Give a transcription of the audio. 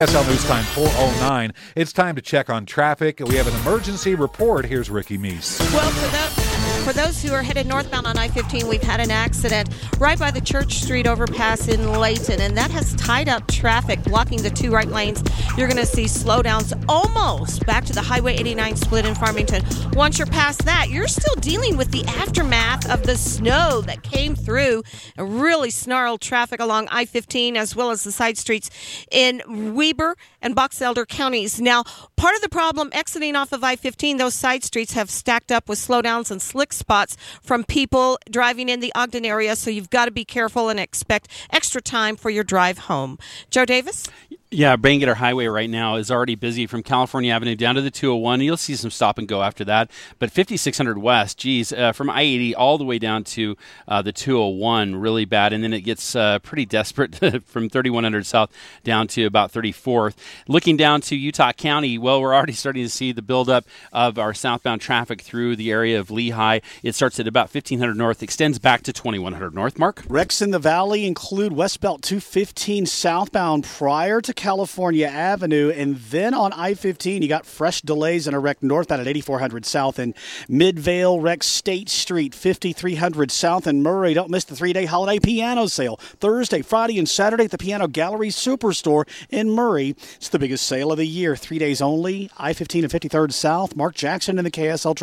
SL News Time 4:09. It's time to check on traffic. We have an emergency report. Here's Ricky Meese. Well, for those who are headed northbound on I-15, we've had an accident right by the Church Street overpass in Layton, and that has tied up traffic, blocking the two right lanes. You're going to see slowdowns almost back to the Highway 89 split in Farmington. Once you're past that, you're still dealing with the aftermath of the snow that came through and really snarled traffic along I-15 as well as the side streets in Weber and Box Elder counties. Now, part of the problem exiting off of I-15, those side streets have stacked up with slowdowns and slick spots from people driving in the Ogden area, so you've got to be careful and expect extra time for your drive home. Joe Davis? Yeah, Bangerter Highway right now is already busy from California Avenue down to the 201. You'll see some stop and go after that. But 5600 West, from I-80 all the way down to the 201, really bad. And then it gets pretty desperate from 3100 South down to about 34th. Looking down to Utah County, well, we're already starting to see the buildup of our southbound traffic through the area of Lehigh. It starts at about 1500 North, extends back to 2100 North. Mark? Wrecks in the valley include Westbelt 215 southbound prior to California Avenue, and then on I-15 you got fresh delays in a wreck northbound at 8400 South and Midvale. Wreck State Street 5300 South in Murray. Don't miss the 3-day holiday piano sale Thursday, Friday, and Saturday at the Piano Gallery Superstore in Murray. It's the biggest sale of the year, 3 days only. I-15 and 53rd South. Mark Jackson in the KSL